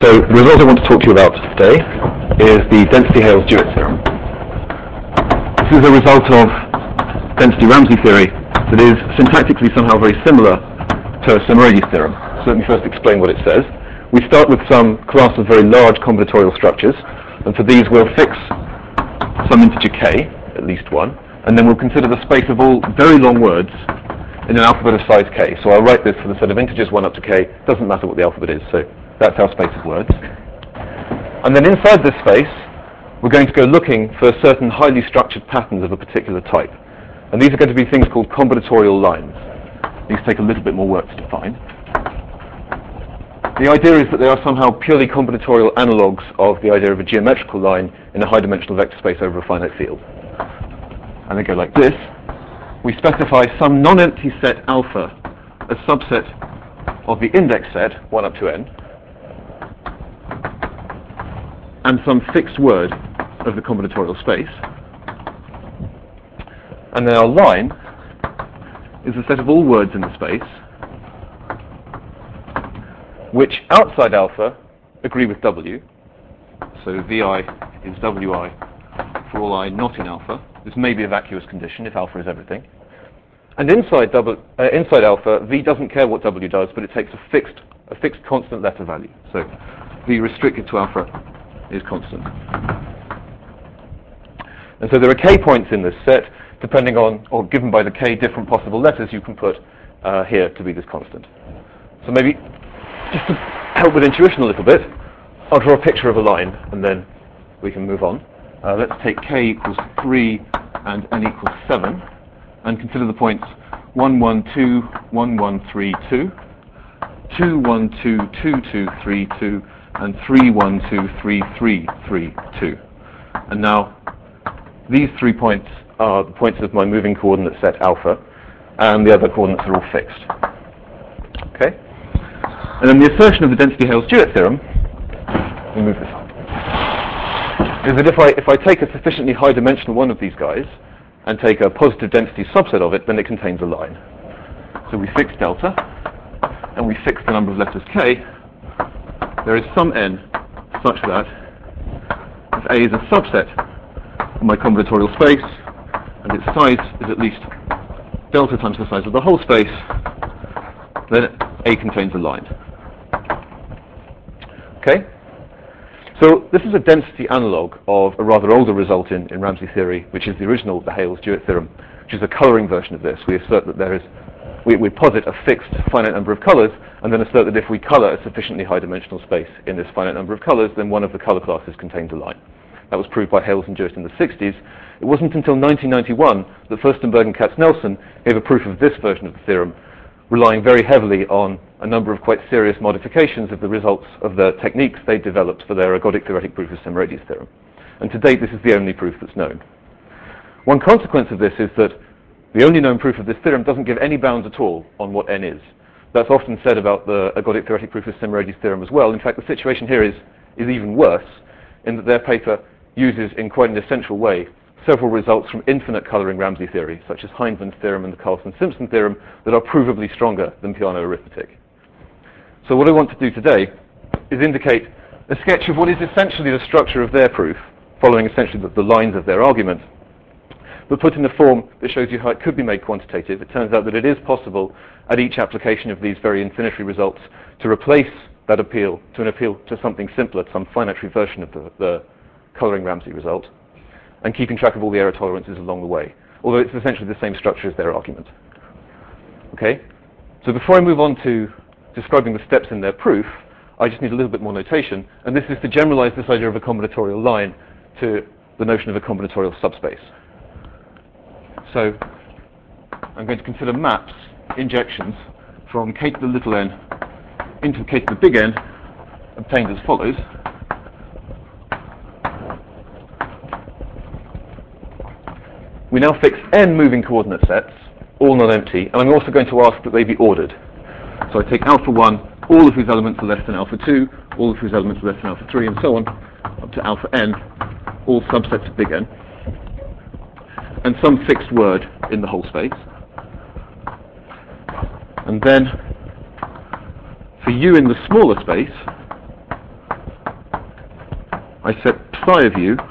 So the result I want to talk to you about today is the density-Hales-Jewett theorem. This is a result of density-Ramsey theory that is syntactically somehow very similar to Semirades theorem. So let me first explain what it says. We start with some class of very large combinatorial structures, and for these we'll fix some integer k, at least one, and then we'll consider the space of all very long words in an alphabet of size k. So I'll write this for the set of integers 1 up to k. Doesn't matter what the alphabet is, so that's our space of words. And then inside this space, we're going to go looking for certain highly structured patterns of a particular type. And these are going to be things called combinatorial lines. These take a little bit more work to define. The idea is that they are somehow purely combinatorial analogues of the idea of a geometrical line in a high-dimensional vector space over a finite field. And they go like this. We specify some non-empty set alpha, a subset of the index set, 1 up to n, and some fixed word of the combinatorial space. And then our line is a set of all words in the space which outside alpha agree with W. So Vi is Wi for all I not in alpha. This may be a vacuous condition if alpha is everything. And inside alpha, V doesn't care what W does, but it takes a fixed constant letter value. So V restricted to alpha is constant. And so there are k points in this set, depending on, or given by the k different possible letters you can put here to be this constant. So maybe, just to help with intuition a little bit, I'll draw a picture of a line, and then we can move on. Let's take k equals 3 and n equals 7, and consider the points 1, 1, 2, 1, 1, 3, 2, 2, 1, 2, 2, 2, 3, 2, and 3, 1, 2, 3, 3, 3, 2. And now, these 3 points are the points of my moving coordinate set alpha, and the other coordinates are all fixed. Okay? And then the assertion of the density-Hales-Jewett theorem, let me move this up, is that if I take a sufficiently high-dimensional one of these guys, and take a positive density subset of it, then it contains a line. So we fix delta, and we fix the number of letters k. There is some n such that if A is a subset of my combinatorial space, and its size is at least delta times the size of the whole space, then A contains a line. Okay? So this is a density analogue of a rather older result in Ramsey theory, which is the original, the Hales-Jewett theorem, which is a colouring version of this. We assert that we posit a fixed finite number of colours, and then assert that if we colour a sufficiently high-dimensional space in this finite number of colours, then one of the colour classes contains a line. That was proved by Hales and Jewett in the 60s. It wasn't until 1991 that Furstenberg and Katznelson gave a proof of this version of the theorem, relying very heavily on a number of quite serious modifications of the results of the techniques they developed for their ergodic theoretic proof of Semirades theorem. And to date, this is the only proof that's known. One consequence of this is that the only known proof of this theorem doesn't give any bounds at all on what n is. That's often said about the ergodic theoretic proof of Semirades theorem as well. In fact, the situation here is even worse, in that their paper uses, in quite an essential way, several results from infinite colouring Ramsey theory, such as Hindman's theorem and the Carlson-Simpson theorem, that are provably stronger than Peano arithmetic. So what I want to do today is indicate a sketch of what is essentially the structure of their proof, following essentially the lines of their argument, but put in a form that shows you how it could be made quantitative. It turns out that it is possible at each application of these very infinitary results to replace that appeal to something simpler, some finitary version of the colouring Ramsey result, and keeping track of all the error tolerances along the way, although it's essentially the same structure as their argument. Okay? So before I move on to describing the steps in their proof, I just need a little bit more notation, and this is to generalize this idea of a combinatorial line to the notion of a combinatorial subspace. So I'm going to consider maps, injections, from k to the little n into k to the big N, obtained as follows. We now fix n moving coordinate sets, all non-empty, and I'm also going to ask that they be ordered. So I take alpha 1, all of whose elements are less than alpha 2, all of whose elements are less than alpha 3, and so on, up to alpha n, all subsets of big N, and some fixed word in the whole space. And then, for u in the smaller space, I set psi of u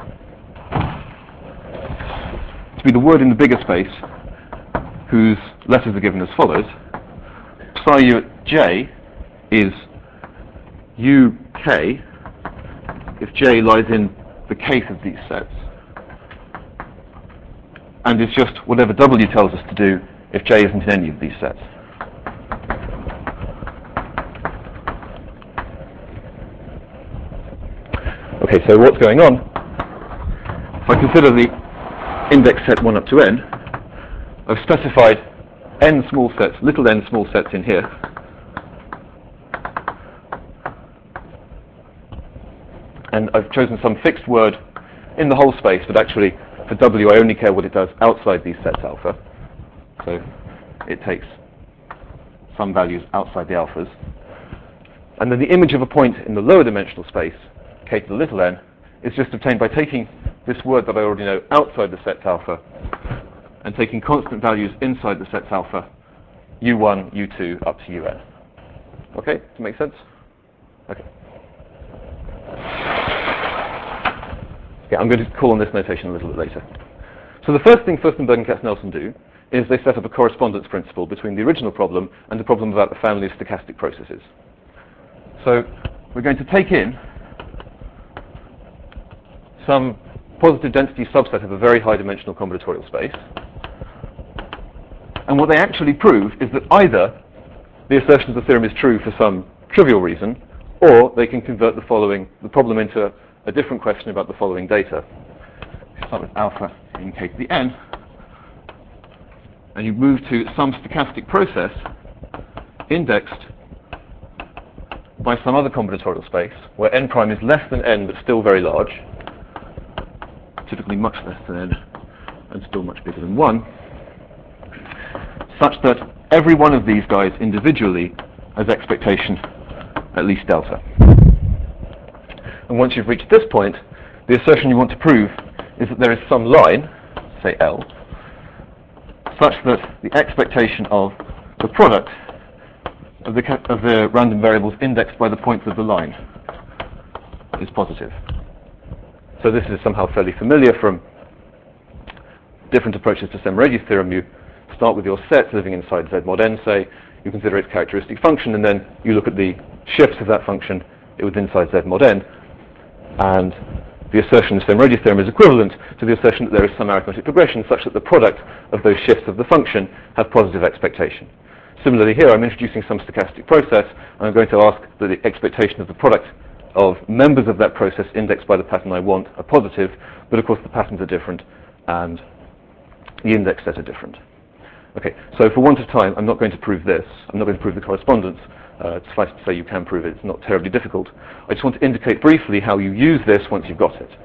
to be the word in the bigger space whose letters are given as follows. Psi u at j is uk if j lies in the kth of these sets, and is just whatever w tells us to do if j isn't in any of these sets. Okay, so what's going on? If I consider the index set 1 up to n, I've specified n small sets, little n small sets in here. And I've chosen some fixed word in the whole space, but actually for w I only care what it does outside these sets alpha. So it takes some values outside the alphas. And then the image of a point in the lower dimensional space, k to the little n, is just obtained by taking this word that I already know outside the sets alpha and taking constant values inside the sets alpha, u1, u2, up to un. Okay, does that make sense? Okay. Okay, I'm going to call on this notation a little bit later. So the first thing Furstenberg and Katz-Nelson do is they set up a correspondence principle between the original problem and the problem about the family of stochastic processes. So we're going to take in some positive density subset of a very high dimensional combinatorial space. And what they actually prove is that either the assertion of the theorem is true for some trivial reason, or they can convert the problem into a different question about the following data. You start with alpha in k to the n, and you move to some stochastic process indexed by some other combinatorial space where n prime is less than n but still very large, typically much less than n and still much bigger than 1, such that every one of these guys individually has expectation at least delta. And once you've reached this point, the assertion you want to prove is that there is some line, say L, such that the expectation of the product of the random variables indexed by the points of the line is positive. So this is somehow fairly familiar from different approaches to Semmeredi's theorem. You start with your set living inside Z mod n, say, you consider its characteristic function, and then you look at the shifts of that function within inside Z mod n, and the assertion of Semmeredi's theorem is equivalent to the assertion that there is some arithmetic progression such that the product of those shifts of the function have positive expectation. Similarly here, I'm introducing some stochastic process, and I'm going to ask that the expectation of the product of members of that process indexed by the pattern I want are positive, but of course the patterns are different and the index sets are different. Okay, so for want of time, I'm not going to prove this. I'm not going to prove the correspondence. Suffice to say you can prove it. It's not terribly difficult. I just want to indicate briefly how you use this once you've got it.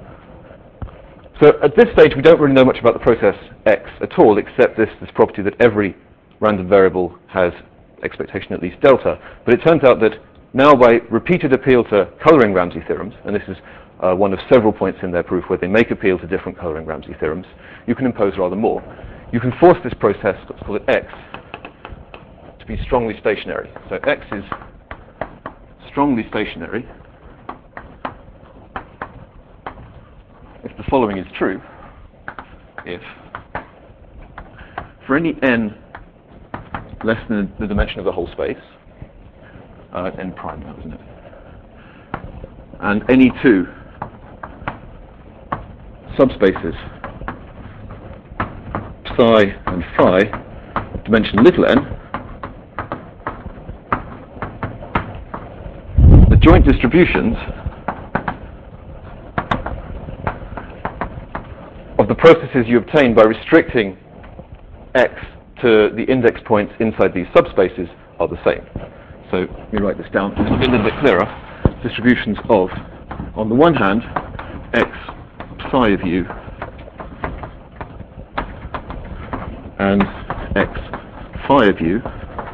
So at this stage, we don't really know much about the process X at all, except this property that every random variable has expectation at least delta. But it turns out that now by repeated appeal to coloring Ramsey theorems, and this is one of several points in their proof where they make appeal to different coloring Ramsey theorems, you can impose rather more. You can force this process, let's call it X, to be strongly stationary. So X is strongly stationary if the following is true. If for any n less than the dimension of the whole space, n prime now, isn't it? And any two subspaces psi and phi, dimension little n, the joint distributions of the processes you obtain by restricting X to the index points inside these subspaces are the same. So let me write this down to be a little bit clearer. Distributions of, on the one hand, X psi of u and X phi of u.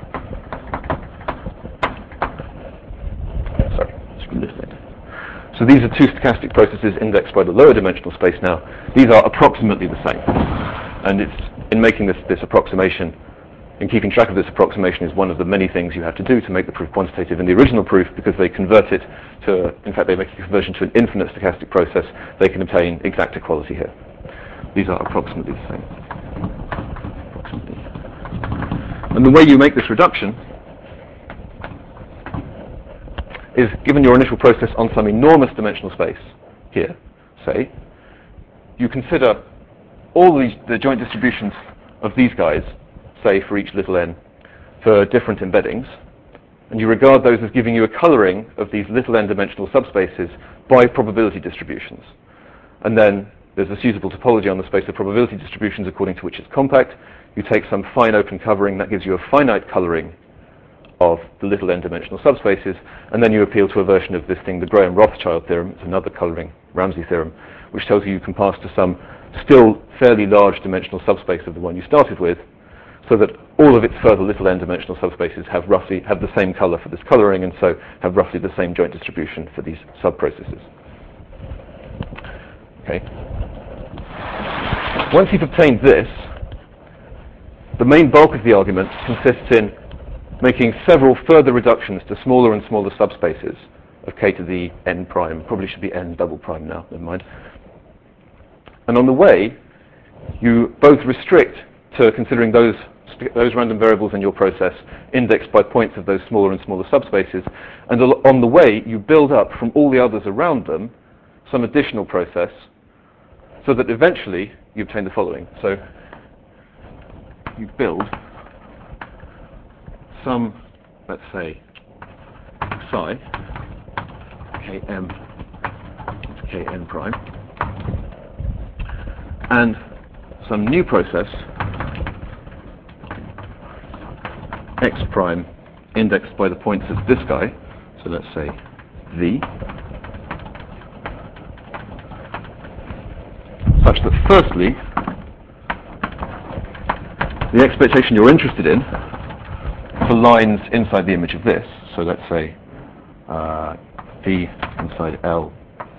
Sorry, let's read this later. So these are two stochastic processes indexed by the lower dimensional space now. These are approximately the same. And it's in making this approximation And keeping track of this approximation is one of the many things you have to do to make the proof quantitative in the original proof, because they convert it to, in fact, they make a conversion to an infinite stochastic process. They can obtain exact equality here. These are approximately the same. Approximately. And the way you make this reduction is, given your initial process on some enormous dimensional space here, say, you consider all the joint distributions of these guys, say for each little n, for different embeddings, and you regard those as giving you a coloring of these little n dimensional subspaces by probability distributions. And then there's a suitable topology on the space of probability distributions according to which it's compact. You take some fine open covering, that gives you a finite coloring of the little n dimensional subspaces, and then you appeal to a version of this thing, the Graham-Rothschild theorem. It's another coloring Ramsey theorem, which tells you can pass to some still fairly large dimensional subspace of the one you started with, so that all of its further little n dimensional subspaces have the same color for this coloring, and so have roughly the same joint distribution for these subprocesses. Okay. Once you've obtained this, the main bulk of the argument consists in making several further reductions to smaller and smaller subspaces of k to the n prime. Probably should be n double prime now, never mind. And on the way, you both restrict to considering those random variables in your process indexed by points of those smaller and smaller subspaces, and on the way, you build up from all the others around them some additional process, so that eventually you obtain the following. So you build some, let's say, psi, km to kn prime, and some new process, x prime, indexed by the points of this guy, so let's say v, such that firstly, the expectation you're interested in for lines inside the image of this, so let's say v inside L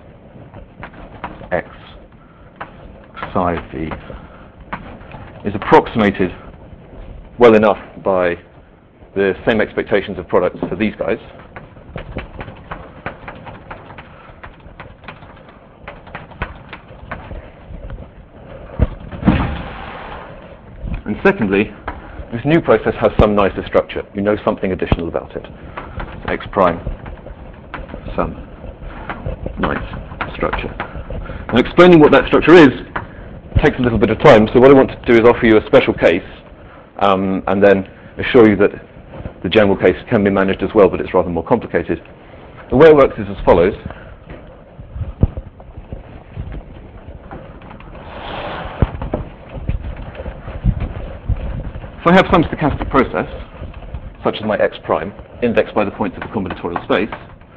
x psi v, is approximated well enough by the same expectations of products for these guys. And secondly, this new process has some nicer structure. You know something additional about it. So x prime, some nice structure. Now explaining what that structure is takes a little bit of time, so what I want to do is offer you a special case and then assure you that the general case can be managed as well, but it's rather more complicated. The way it works is as follows. If I have some stochastic process, such as my x prime, indexed by the points of the combinatorial space,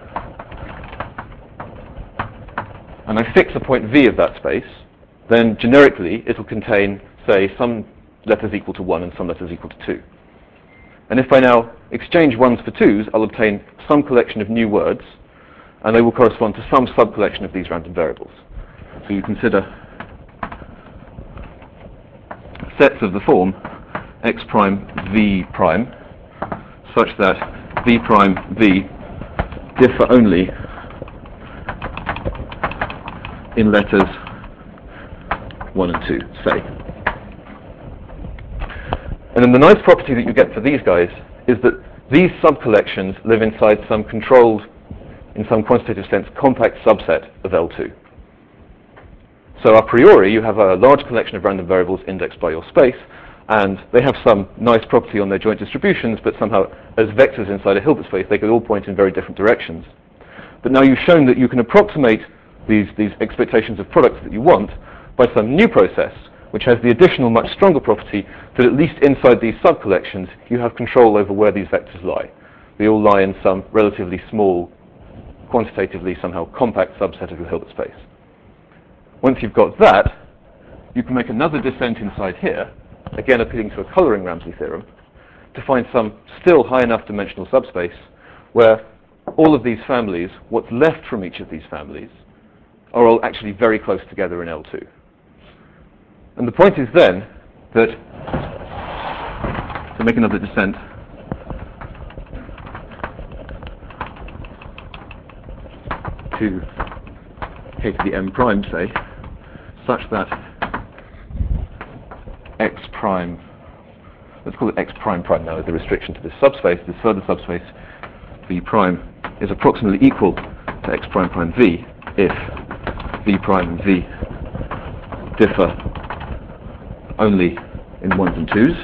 and I fix a point v of that space, then generically it will contain, say, some letters equal to 1 and some letters equal to 2. And if I now exchange 1s for 2s, I'll obtain some collection of new words, and they will correspond to some sub-collection of these random variables. So you consider sets of the form x prime v prime, such that v prime v differ only in letters 1 and 2, say. And then the nice property that you get for these guys is that these sub-collections live inside some controlled, in some quantitative sense, compact subset of L2. So a priori, you have a large collection of random variables indexed by your space, and they have some nice property on their joint distributions, but somehow, as vectors inside a Hilbert space, they could all point in very different directions. But now you've shown that you can approximate these expectations of products that you want by some new process, which has the additional, much stronger property that at least inside these sub-collections, you have control over where these vectors lie. They all lie in some relatively small, quantitatively somehow compact subset of your Hilbert space. Once you've got that, you can make another descent inside here, again appealing to a coloring Ramsey theorem, to find some still high enough dimensional subspace where all of these families, what's left from each of these families, are all actually very close together in L2. And the point is then that make another descent. To k to the m prime, say, such that x prime, let's call it x prime prime now as the restriction to this subspace, this further subspace, v prime, is approximately equal to x prime prime v if v prime and v differ only in ones and twos.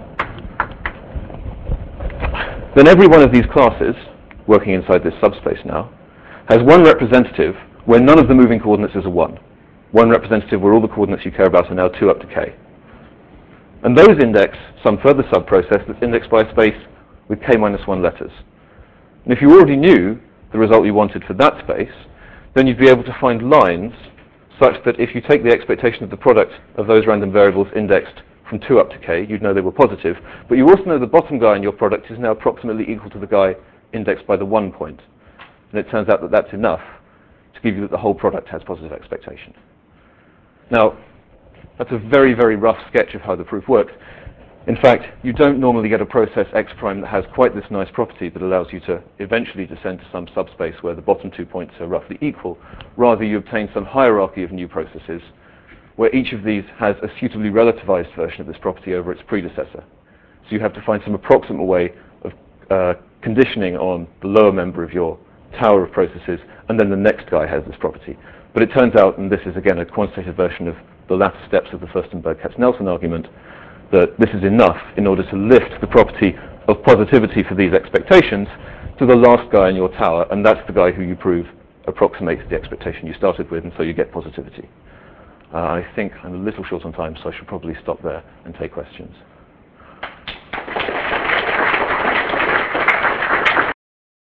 Then every one of these classes, working inside this subspace now, has one representative where none of the moving coordinates is a 1. One representative where all the coordinates you care about are now 2 up to k. And those index some further subprocess that's indexed by a space with k-1 letters. And if you already knew the result you wanted for that space, then you'd be able to find lines such that if you take the expectation of the product of those random variables indexed from 2 up to k, you'd know they were positive. But you also know the bottom guy in your product is now approximately equal to the guy indexed by the 1 point. And it turns out that that's enough to give you that the whole product has positive expectation. Now, that's a very, very rough sketch of how the proof works. In fact, you don't normally get a process x prime that has quite this nice property that allows you to eventually descend to some subspace where the bottom 2 points are roughly equal. Rather, you obtain some hierarchy of new processes where each of these has a suitably relativized version of this property over its predecessor. So you have to find some approximate way of conditioning on the lower member of your tower of processes, and then the next guy has this property. But it turns out, and this is again a quantitative version of the latter steps of the Furstenberg-Katz-Nelson argument, that this is enough in order to lift the property of positivity for these expectations to the last guy in your tower, and that's the guy who you prove approximates the expectation you started with, and so you get positivity. I think I'm a little short on time, so I should probably stop there and take questions.